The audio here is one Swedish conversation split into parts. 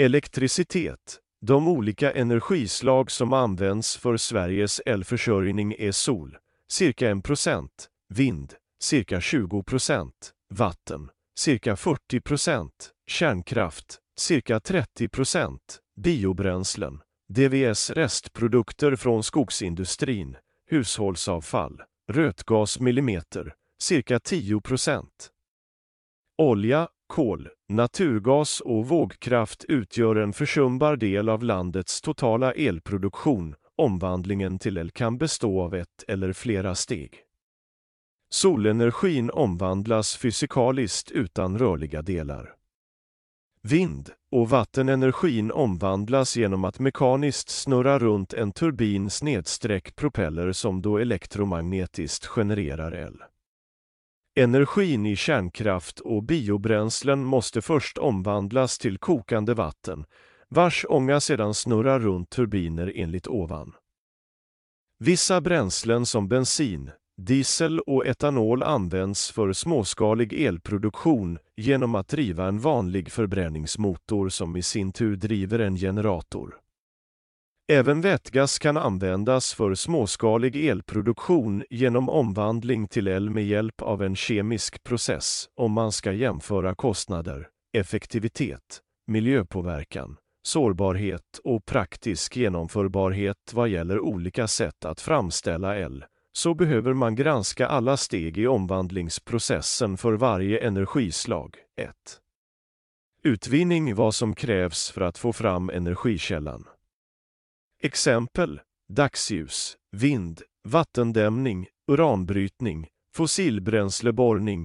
Elektricitet. De olika energislag som används för Sveriges elförsörjning är sol, cirka 1%, vind, cirka 20%, vatten, cirka 40%, kärnkraft, cirka 30%, biobränslen, DVS restprodukter från skogsindustrin, hushållsavfall, rötgas millimeter, cirka 10%. Olja, kol, naturgas och vågkraft utgör en försumbar del av landets totala elproduktion. Omvandlingen till el kan bestå av ett eller flera steg. Solenergin omvandlas fysikaliskt utan rörliga delar. Vind- och vattenenergin omvandlas genom att mekaniskt snurra runt en turbin/propeller som då elektromagnetiskt genererar el. Energin i kärnkraft och biobränslen måste först omvandlas till kokande vatten, vars ånga sedan snurrar runt turbiner enligt ovan. Vissa bränslen som bensin, diesel och etanol används för småskalig elproduktion genom att driva en vanlig förbränningsmotor som i sin tur driver en generator. Även vätgas kan användas för småskalig elproduktion genom omvandling till el med hjälp av en kemisk process om man ska jämföra kostnader, effektivitet, miljöpåverkan, sårbarhet och praktisk genomförbarhet vad gäller olika sätt att framställa el. Så behöver man granska alla steg i omvandlingsprocessen för varje energislag. 1. Utvinning: vad som krävs för att få fram energikällan. Exempel: dagsljus, vind, vattendämning, uranbrytning, fossilbränsleborrning,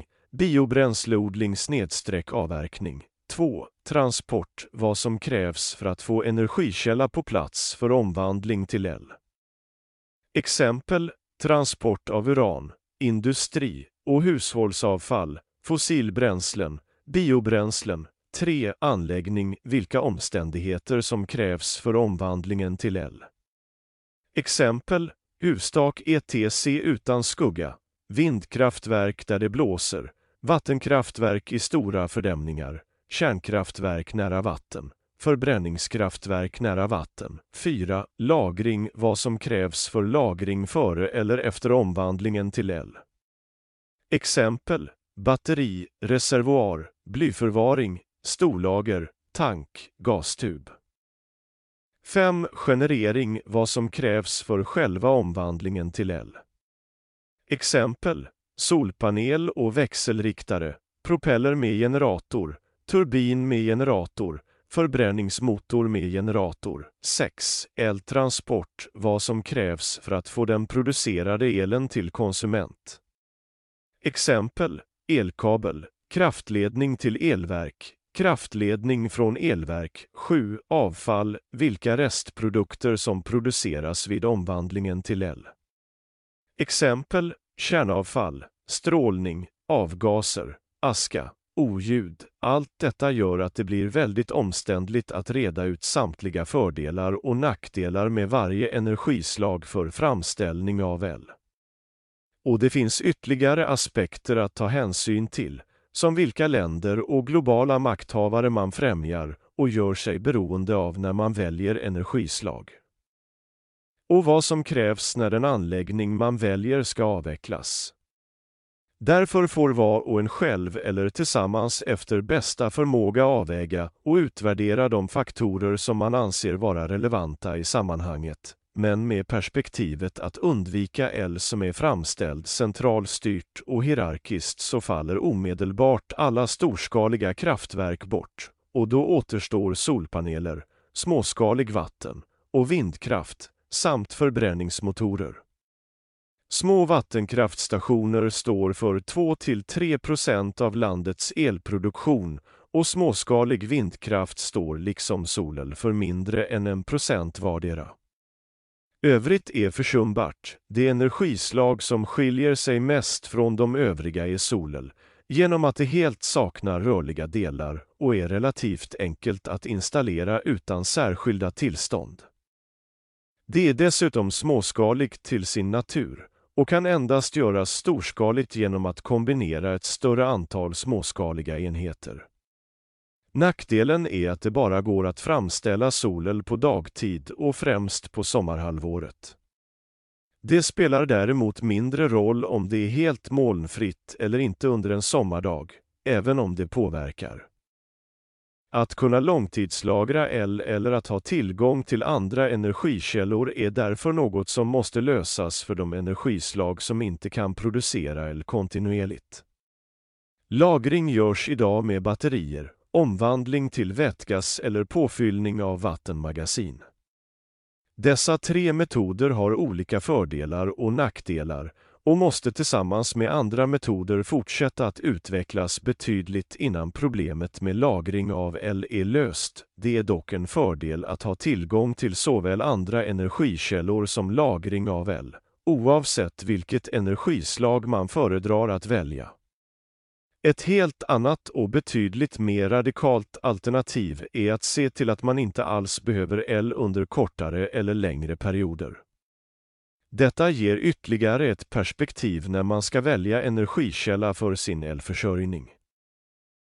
biobränsleodling/avverkning. 2. Transport: vad som krävs för att få energikälla på plats för omvandling till el. Exempel: transport av uran, industri- och hushållsavfall, fossilbränslen, biobränslen. 3. Anläggning: vilka omständigheter som krävs för omvandlingen till el. Exempel: hustak etc. utan skugga, vindkraftverk där det blåser, vattenkraftverk i stora fördämningar, kärnkraftverk nära vatten, förbränningskraftverk nära vatten. 4. Lagring: vad som krävs för lagring före eller efter omvandlingen till el. Exempel: batteri, reservoar, blyförvaring, storlager, tank, gastub. 5. Generering: vad som krävs för själva omvandlingen till el. Exempel: solpanel och växelriktare, propeller med generator, turbin med generator, förbränningsmotor med generator. 6. Eltransport: vad som krävs för att få den producerade elen till konsument. Exempel: elkabel, kraftledning till elverk, kraftledning från elverk. 7. Avfall: vilka restprodukter som produceras vid omvandlingen till el. Exempel: kärnavfall, strålning, avgaser, aska, oljud. Allt detta gör att det blir väldigt omständligt att reda ut samtliga fördelar och nackdelar med varje energislag för framställning av el. Och det finns ytterligare aspekter att ta hänsyn till, som vilka länder och globala makthavare man främjar och gör sig beroende av när man väljer energislag. Och vad som krävs när den anläggning man väljer ska avvecklas. Därför får var och en själv eller tillsammans efter bästa förmåga avväga och utvärdera de faktorer som man anser vara relevanta i sammanhanget, men med perspektivet att undvika el som är framställd centralstyrt och hierarkiskt, så faller omedelbart alla storskaliga kraftverk bort, och då återstår solpaneler, småskalig vatten- och vindkraft samt förbränningsmotorer. Små vattenkraftstationer står för 2-3% av landets elproduktion och småskalig vindkraft står liksom solen för mindre än 1% vardera. Övrigt är försumbart. Det energislag som skiljer sig mest från de övriga är solen, genom att det helt saknar rörliga delar och är relativt enkelt att installera utan särskilda tillstånd. Det är dessutom småskaligt till sin natur och kan endast göras storskaligt genom att kombinera ett större antal småskaliga enheter. Nackdelen är att det bara går att framställa solel på dagtid och främst på sommarhalvåret. Det spelar däremot mindre roll om det är helt molnfritt eller inte under en sommardag, även om det påverkar. Att kunna långtidslagra el eller att ha tillgång till andra energikällor är därför något som måste lösas för de energislag som inte kan producera el kontinuerligt. Lagring görs idag med batterier, omvandling till vätgas eller påfyllning av vattenmagasin. Dessa tre metoder har olika fördelar och nackdelar och måste tillsammans med andra metoder fortsätta att utvecklas betydligt innan problemet med lagring av el är löst. Det är dock en fördel att ha tillgång till såväl andra energikällor som lagring av el, oavsett vilket energislag man föredrar att välja. Ett helt annat och betydligt mer radikalt alternativ är att se till att man inte alls behöver el under kortare eller längre perioder. Detta ger ytterligare ett perspektiv när man ska välja energikälla för sin elförsörjning.